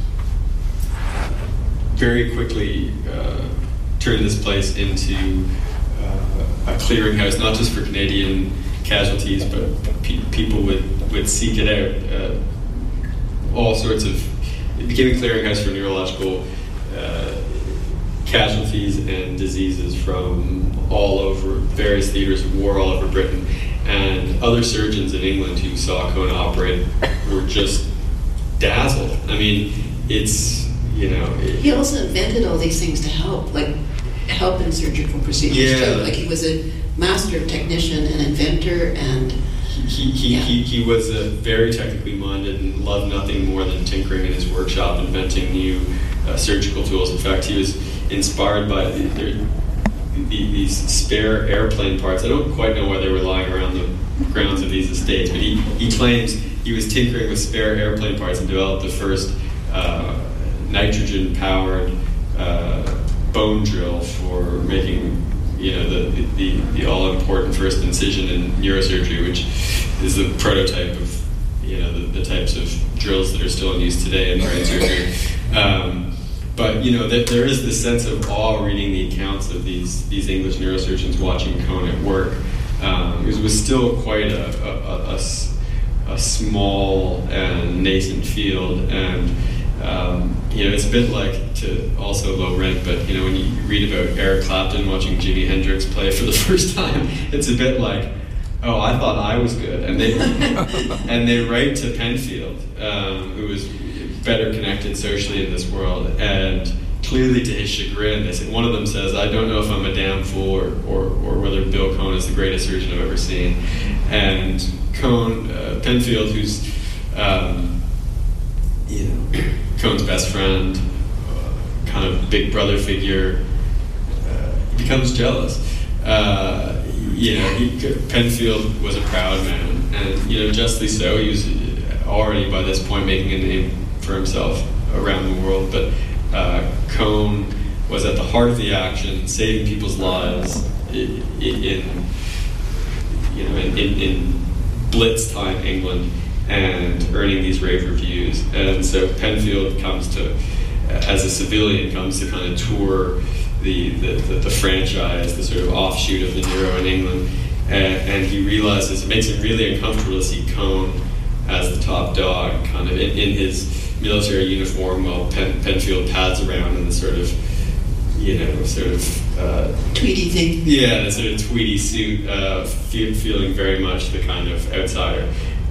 very quickly uh, turned this place into uh, a clearinghouse, not just for Canadian casualties, but pe- people would, would seek it out. Uh, all sorts of, it became a clearinghouse for neurological uh, casualties and diseases from all over, various theaters of war all over Britain. And other surgeons in England who saw Cone operate were just dazzled. I mean, it's, you know... It, he also invented all these things to help, like help in surgical procedures yeah. too. Like he was a master technician and inventor, and... He, he, yeah. he, he was a very technically minded and loved nothing more than tinkering in his workshop, inventing new uh, surgical tools. In fact, he was inspired by the, the, these spare airplane parts. I don't quite know why they were lying around the grounds of these estates, but he, he claims he was tinkering with spare airplane parts and developed the first uh, nitrogen-powered uh, bone drill for making, you know, the, the, the all-important first incision in neurosurgery, which is the prototype of, you know, the, the types of drills that are still in use today in brain surgery. Um, But, you know, there, there is this sense of awe reading the accounts of these these English neurosurgeons watching Cone at work. Um, it was still quite a, a, a, a small and nascent field. And, um, you know, it's a bit like, to also low rent, but, you know, when you read about Eric Clapton watching Jimi Hendrix play for the first time, it's a bit like, oh, I thought I was good. And they, and they write to Penfield, um, who was better connected socially in this world, and clearly to his chagrin, they say, one of them says, I don't know if I'm a damn fool or, or, or whether Bill Cone is the greatest surgeon I've ever seen. And Cone, uh, Penfield, who's um, you know, Cone's best friend, uh, kind of big brother figure, uh, becomes jealous. Uh, you know, he, Penfield was a proud man, and, you know, justly so. He was already by this point making a name for himself around the world, but uh, Cone was at the heart of the action, saving people's lives in, in you know in, in, in Blitz time England, and earning these rave reviews. And so Penfield comes to, as a civilian, comes to kind of tour the the, the, the franchise, the sort of offshoot of the Neuro in England, and, and he realizes it makes him really uncomfortable to see Cone as the top dog, kind of in, in his military uniform, while Pen, Penfield pads around in the sort of, you know, sort of uh, tweedy thing. Yeah, the sort of tweedy suit, uh, feel, feeling very much the kind of outsider.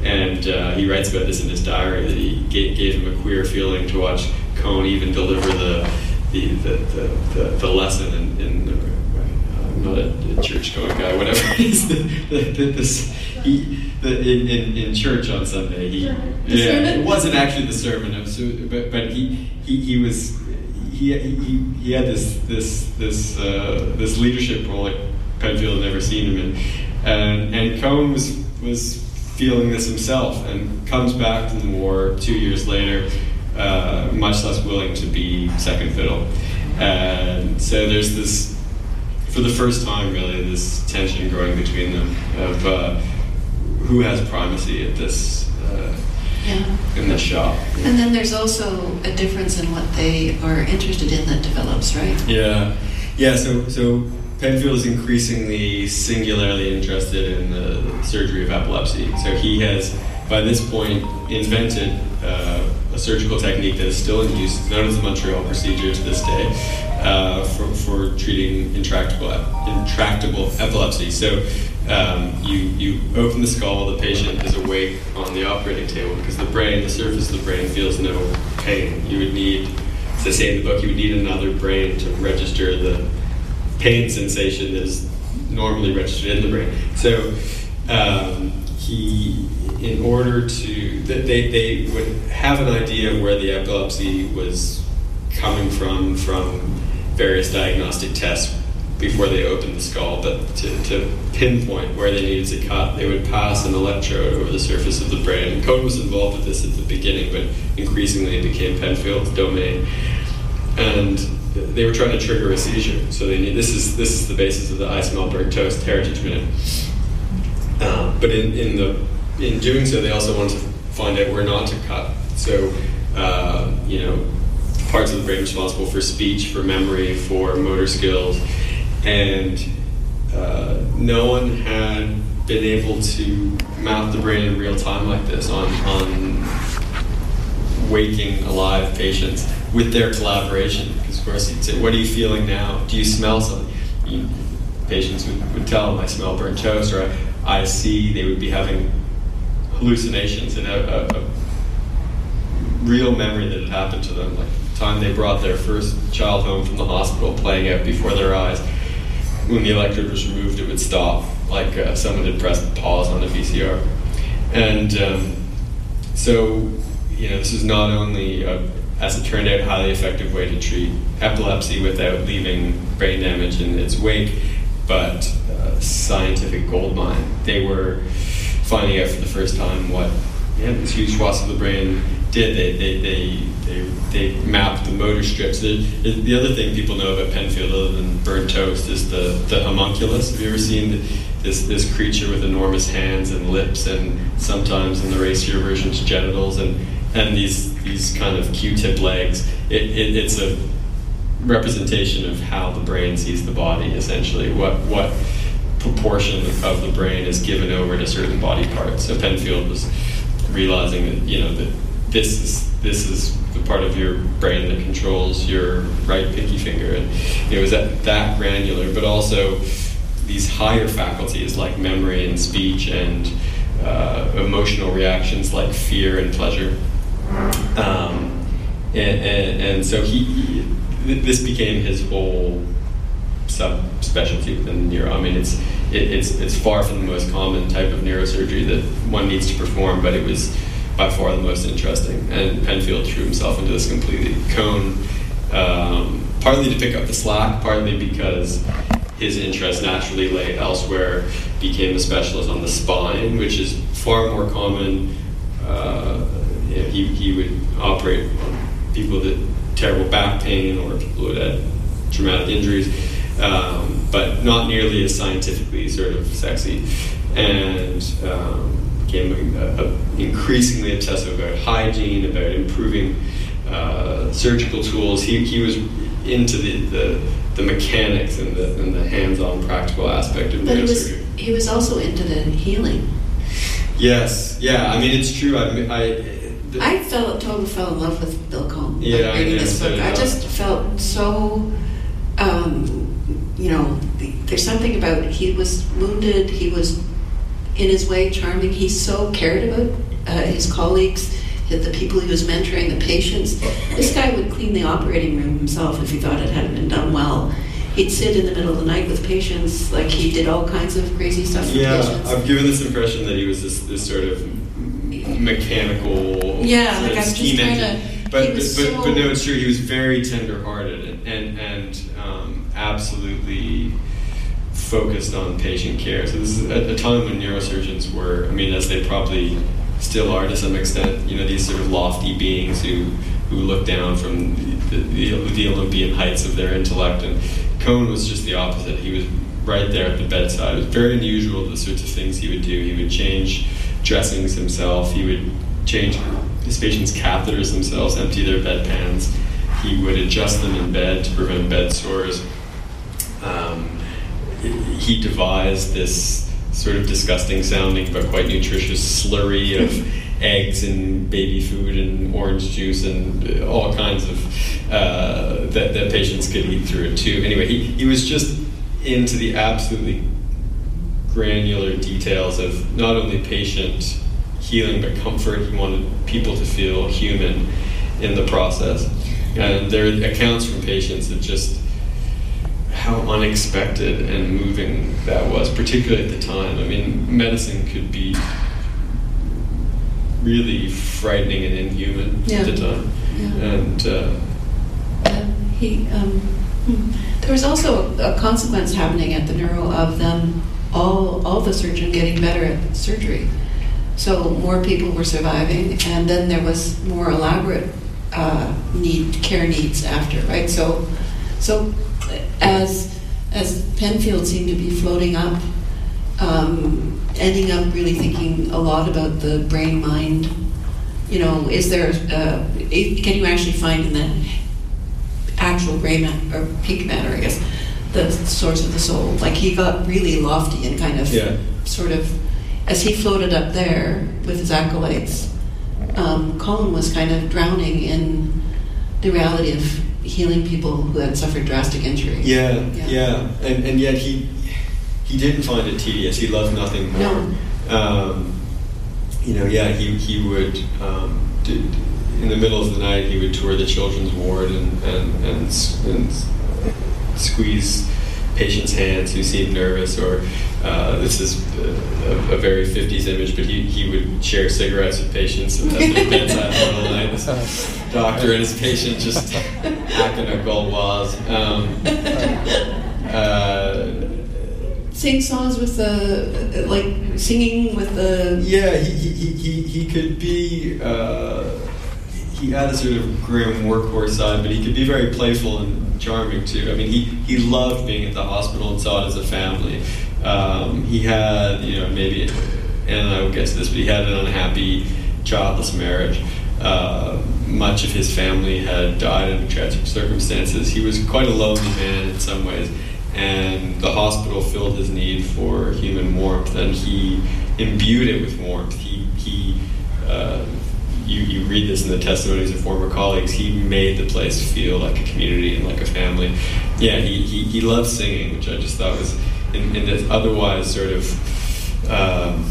And uh, he writes about this in his diary, that he gave, gave him a queer feeling to watch Cone even deliver the the the, the, the, the lesson in, in uh, I'm not a, a church-going guy, whatever it is. the, the, this, he, the, in, in, in church on Sunday, he the yeah, sermon? It wasn't actually the sermon, it was, but but he he, he was he, he he had this this this uh, this leadership role like Penfield had never seen him in, and and Cone was was. feeling this himself, and comes back from the war two years later, uh, much less willing to be second fiddle. And so there's this, for the first time really, this tension growing between them of uh, who has primacy at this uh, Yeah. in this shop. And then there's also a difference in what they are interested in that develops, right? Yeah, yeah. So so. Penfield is increasingly singularly interested in the surgery of epilepsy. So he has, by this point, invented uh, a surgical technique that is still in use, known as the Montreal procedure to this day, uh, for, for treating intractable intractable epilepsy. So um, you you open the skull, the patient is awake on the operating table because the brain, the surface of the brain, feels no pain. You would need, as I say in the book, you would need another brain to register the pain sensation that is normally registered in the brain. So um, he, in order to, they, they would have an idea of where the epilepsy was coming from, from various diagnostic tests before they opened the skull, but to, to pinpoint where they needed to cut, they would pass an electrode over the surface of the brain. And Cone was involved with this at the beginning, but increasingly it became Penfield's domain. And they were trying to trigger a seizure, so they need. This is this is the basis of the I Smell Burnt Toast Heritage Minute. Uh, but in, in the in doing so, they also wanted to find out where not to cut. So uh, you know, parts of the brain responsible for speech, for memory, for motor skills, and uh, no one had been able to map the brain in real time like this on on waking, alive patients with their collaboration. Because of course you'd say, what are you feeling now? Do you smell something? You, patients would, would tell them, I smell burnt toast, or I, I see. They would be having hallucinations and a, a, a real memory that had happened to them, like the time they brought their first child home from the hospital, playing out before their eyes. When the electrode was removed, it would stop, like uh, someone had pressed pause on a V C R. And um, so, you know, this is not only, a, as it turned out, a highly effective way to treat epilepsy without leaving brain damage in its wake, but uh, scientific goldmine. They were finding out for the first time what yeah, these huge swaths of the brain did. They they they they, they mapped the motor strips. The, the other thing people know about Penfield, other than burnt toast, is the, the homunculus. Have you ever seen the, this this creature with enormous hands and lips, and sometimes in the racier versions genitals, and and these these kind of Q-tip legs? It, it it's a representation of how the brain sees the body. Essentially, what what proportion of the brain is given over to certain body parts. So Penfield was realizing that, you know, that this is this is the part of your brain that controls your right pinky finger, and it was that that granular, but also these higher faculties like memory and speech and uh, emotional reactions like fear and pleasure. Um, and, and, and so he, he this became his whole subspecialty within neuro. I mean, it's it, it's it's far from the most common type of neurosurgery that one needs to perform, but it was by far the most interesting. And Penfield threw himself into this completely. Cone, um, partly to pick up the slack, partly because his interest naturally lay elsewhere, became a specialist on the spine, which is far more common. Uh, you know, he he would operate on people with terrible back pain or people who had traumatic injuries. Um, but not nearly as scientifically sort of sexy, and um, became a, a increasingly obsessive about hygiene, about improving uh, surgical tools. He he was into the, the, the mechanics and the, and the hands-on practical aspect of but neurosurgery. But he was, he was also into the healing. Yes, yeah, I mean, it's true. I I, the, I felt, totally fell in love with Bill Cone. Yeah, like, reading I know, this so book. did I I. just felt so... Um, you know, there's something about, he was wounded, he was in his way, charming. He so cared about uh, his colleagues, the people he was mentoring, the patients. This guy would clean the operating room himself if he thought it hadn't been done well. He'd sit in the middle of the night with patients, like he did all kinds of crazy stuff for yeah, patients. I've given this impression that he was this, this sort of mechanical yeah, sort like of I'm scheme just trying engine. to, But, he but, was but, so, but no, it's true. He was very tender-hearted and and, and um, absolutely focused on patient care. So this is at a time when neurosurgeons were, I mean, as they probably still are to some extent, you know, these sort of lofty beings who who look down from the, the, the Olympian heights of their intellect. And Cohn was just the opposite. He was right there at the bedside. It was very unusual, the sorts of things he would do. He would change dressings himself. He would change his patients' catheters themselves, empty their bedpans. He would adjust them in bed to prevent bed sores. Um, he devised this sort of disgusting sounding but quite nutritious slurry of eggs and baby food and orange juice and all kinds of uh, that, that patients could eat through it too. Anyway, he, he was just into the absolutely granular details of not only patient healing but comfort. He wanted people to feel human in the process. And there are accounts from patients of just how unexpected and moving that was, particularly at the time. I mean, medicine could be really frightening and inhuman yeah. at the time. Yeah. And uh, uh, he, um, there was also a, a consequence happening at the neuro of them, all, all the surgeons getting better at surgery. So more people were surviving, and then there was more elaborate uh, need care needs after, right? So, so as as Penfield seemed to be floating up, um, ending up really thinking a lot about the brain mind. You know, is there uh, can you actually find in the actual gray matter or pink matter, I guess, the source of the soul? Like he got really lofty and kind of yeah. sort of. As he floated up there with his acolytes, um, Colin was kind of drowning in the reality of healing people who had suffered drastic injury. Yeah, yeah, yeah, and and yet he he didn't find it tedious. He loved nothing more. No. Um, you know, yeah, he he would um, do, in the middle of the night he would tour the children's ward and and and, and squeeze patients' hands who seemed nervous, or uh, this is a, a very fifties image, but he, he would share cigarettes with patients at their bedside in the middle of the night. This doctor and his patient just hacking a Gauloise. Um, uh, Sing songs with the, like, singing with the... Yeah, he, he, he, he could be... Uh, he had a sort of grim workhorse side, but he could be very playful and charming too. I mean, he, he loved being at the hospital and saw it as a family. Um, he had, you know, maybe, and I will get to this, but he had an unhappy, childless marriage. Uh, much of his family had died in tragic circumstances. He was quite a lonely man in some ways, and the hospital filled his need for human warmth, and he imbued it with warmth. He, he uh, You, you read this in the testimonies of former colleagues, he made the place feel like a community and like a family. Yeah, he, he, he loved singing, which I just thought was, in, in this otherwise sort of um,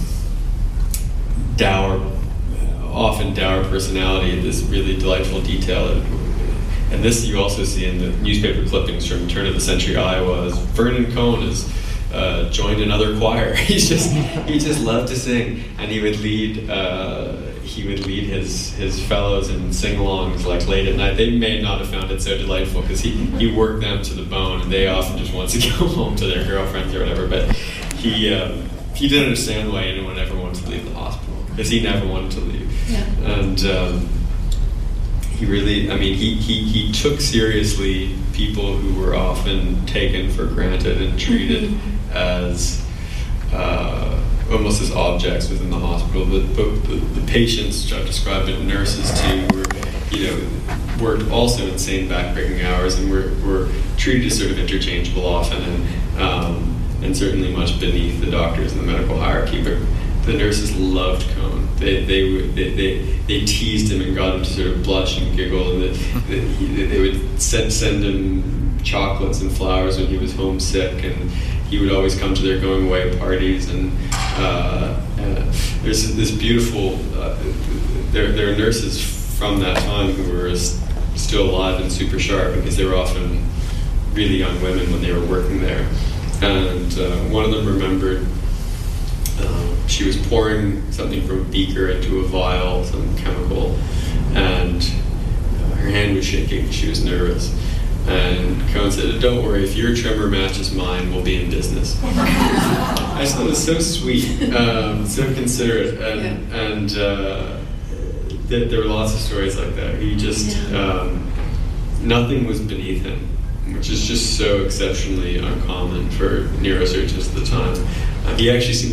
dour, often dour personality, this really delightful detail. And this you also see in the newspaper clippings from turn of the century Iowa, as Vernon Cohn is uh, joined another choir. He's just, he just loved to sing, and he would lead uh, he would lead his, his fellows in sing-alongs like late at night. They may not have found it so delightful because he, he worked them to the bone, and they often just wanted to go home to their girlfriends or whatever. But he um, he didn't understand why anyone ever wanted to leave the hospital, because he never wanted to leave. Yeah. And um, he really, I mean, he, he, he took seriously people who were often taken for granted and treated mm-hmm. as uh, almost as objects within the hospital. But, but the, the patients, which I've described it, nurses too, were, you know, worked also insane backbreaking hours, and were, were treated as sort of interchangeable often, and um, and certainly much beneath the doctors in the medical hierarchy. But the nurses loved Cohn. They they would they, they, they teased him and got him to sort of blush and giggle, and they, they, they would send send him chocolates and flowers when he was homesick, and he would always come to their going away parties, and Uh, uh, there's this beautiful. Uh, there, there are nurses from that time who were s- still alive and super sharp because they were often really young women when they were working there. And uh, one of them remembered uh, she was pouring something from a beaker into a vial, some chemical, and uh, her hand was shaking. She was nervous. And Cohen said, "Don't worry, if your tremor matches mine, we'll be in business." I just thought it was so sweet, um, so considerate, and, yeah. and uh, th- there were lots of stories like that. He just, yeah. um, nothing was beneath him, which is just so exceptionally uncommon for neurosurgeons at the time. Uh, he actually seemed